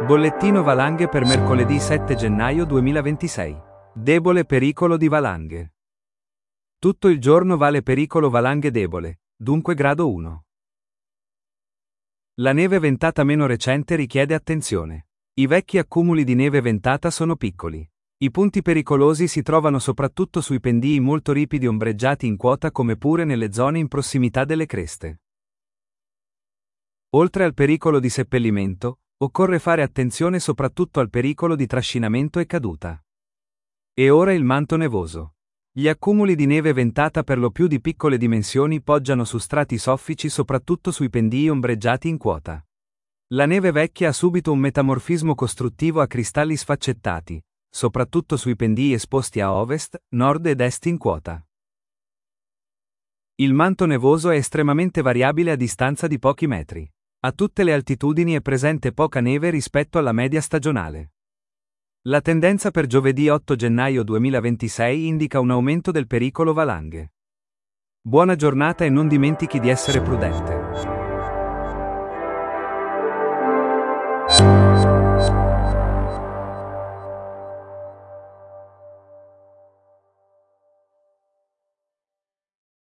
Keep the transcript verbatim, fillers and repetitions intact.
Bollettino valanghe per mercoledì sette gennaio duemilaventisei. Debole pericolo di valanghe. Tutto il giorno vale pericolo valanghe debole, dunque grado uno. La neve ventata meno recente richiede attenzione. I vecchi accumuli di neve ventata sono piccoli. I punti pericolosi si trovano soprattutto sui pendii molto ripidi ombreggiati in quota come pure nelle zone in prossimità delle creste. Oltre al pericolo di seppellimento, occorre fare attenzione soprattutto al pericolo di trascinamento e caduta. E ora il manto nevoso. Gli accumuli di neve ventata per lo più di piccole dimensioni poggiano su strati soffici soprattutto sui pendii ombreggiati in quota. La neve vecchia ha subito un metamorfismo costruttivo a cristalli sfaccettati, soprattutto sui pendii esposti a ovest, nord ed est in quota. Il manto nevoso è estremamente variabile a distanza di pochi metri. A tutte le altitudini è presente poca neve rispetto alla media stagionale. La tendenza per giovedì otto gennaio duemilaventisei indica un aumento del pericolo valanghe. Buona giornata e non dimentichi di essere prudente.